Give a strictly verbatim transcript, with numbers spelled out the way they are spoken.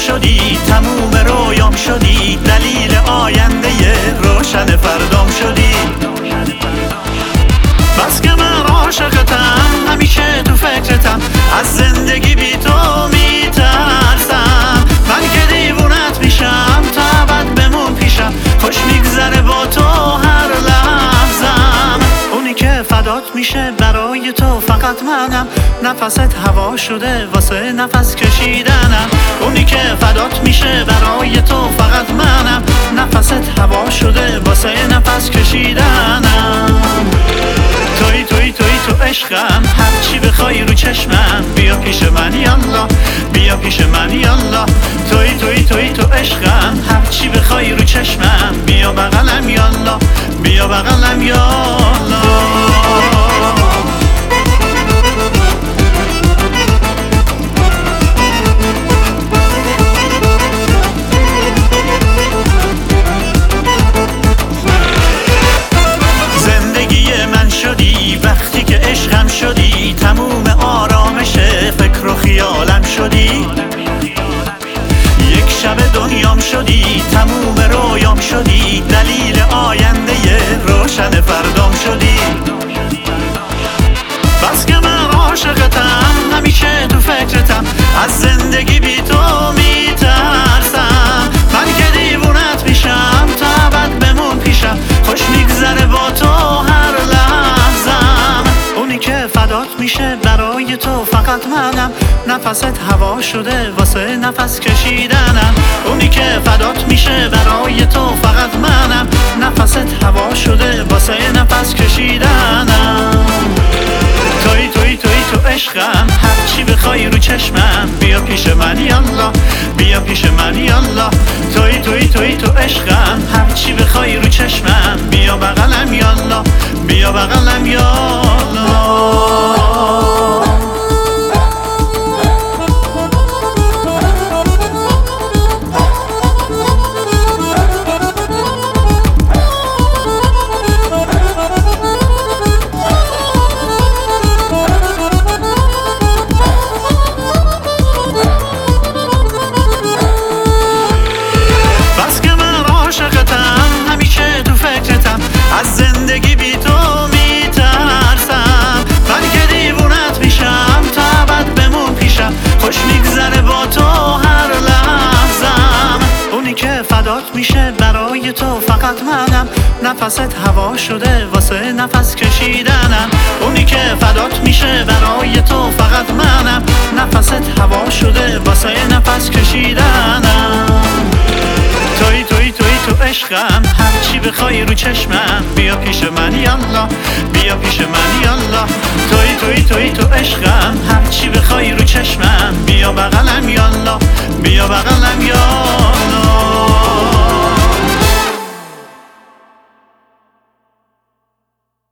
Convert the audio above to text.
شدی، تموم رویام شدی، دلیل آینده روشن فردام شدی. بس که من عاشقتم، همیشه تو فکرتم، از زندگی بی تو میترسم. من که دیوونت میشم تا ابد بمون پیشم، خوش میگذره با تو هر لحظم. اونی که فدات میشه برای تو فقط منم، نفست هوا شده واسه نفس کشیدنم. اونی که فدات میشه برای تو فقط منم، نفست هوا شده واسه نفس کشیدنم. توی توی توی تو عشقم، هرچی بخوای رو چشمم، بیا پیش من یالا، بیا پیش من یالا. توی توی توی تو عشقم، هرچی بخوای رو چشمم، بیا بغلم یالا، بیا بغلم یالا. وقتی که عشقم شدی، تموم آرامش فکر و خیالم شدی. یک شب دنیام شدی، تموم رویام شدی، دلیل آینده روشن فردام شدی. بس که من عاشقتم، همیشه تو فکرتم، از زندگی بی تو میترسم. من که دیوونت میشم تا ابد بمون پیشم، خوش میگذره با تو هر لحظم. اونی که فدات میشه برای تو فقط منم، نفست هوا شده واسه نفس کشیدنم. اونی که فدات میشه برای تو فقط منم، نفست هوا شده واسه نفس کشیدنم. توی توی توی تو عشقم، هرچی بخوای رو چشمم، بیا پیش من یالا، بیا پیش من یالا. توی توی توی تو عشقم، هرچی بخوای رو چشمم، بیا بغلم یالا، بیا بغلم یالا. از زندگی بی تو میترسم. من که دیوونت میشم تا ابد بمون پیشم، خوش میگذره با تو هر لحظم. اونی که فدات میشه برای تو فقط منم، نفست هوا شده واسه نفس کشیدنم. اونی که فدات میشه برای تو فقط منم، نفست هوا شده واسه نفس کشیدنم. توی توی توی تو عشقم، هرچی بخوای رو چشمم، بیا پیش من یالا، بیا پیش من یالا. توی توی توی تو عشقم، هرچی بخوای رو چشمم، بیا بغلم یالا، بیا بغلم یالا.